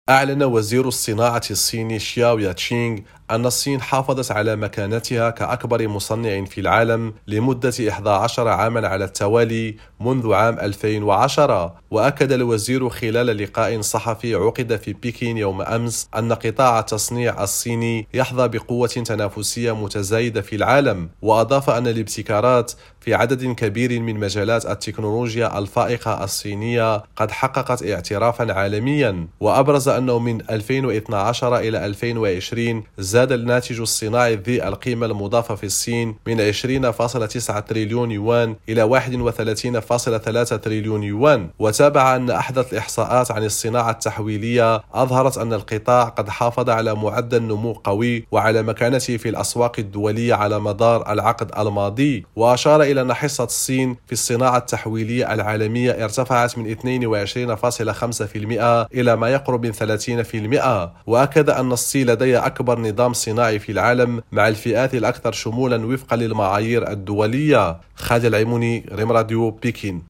أعلن وزير الصناعة الصيني شياو ياتشينغ أن الصين حافظت على مكانتها كأكبر مصنع في العالم لمدة 11 عاما على التوالي منذ عام 2010. وأكد الوزير خلال لقاء صحفي عقد في بكين يوم أمس أن قطاع التصنيع الصيني يحظى بقوة تنافسية متزايدة في العالم، وأضاف أن الابتكارات في عدد كبير من مجالات التكنولوجيا الفائقة الصينية قد حققت اعترافا عالميا. وأبرز أنه من 2012 إلى 2020 زاد الناتج الصناعي ذي القيمة المضافة في الصين من 20.9 تريليون يوان إلى 31.3 تريليون يوان. وتابع أن أحدث الإحصاءات عن الصناعة التحويلية أظهرت أن القطاع قد حافظ على معدل نمو قوي وعلى مكانته في الأسواق الدولية على مدار العقد الماضي. وأشار إلى أن حصة الصين في الصناعة التحويلية العالمية ارتفعت من 22.5% إلى ما يقرب من 30%. وأكد أن الصين لديها أكبر نظام صناعي في العالم مع الفئات الأكثر شمولا وفقا للمعايير الدولية. خالد العيموني، ريم راديو، بكين.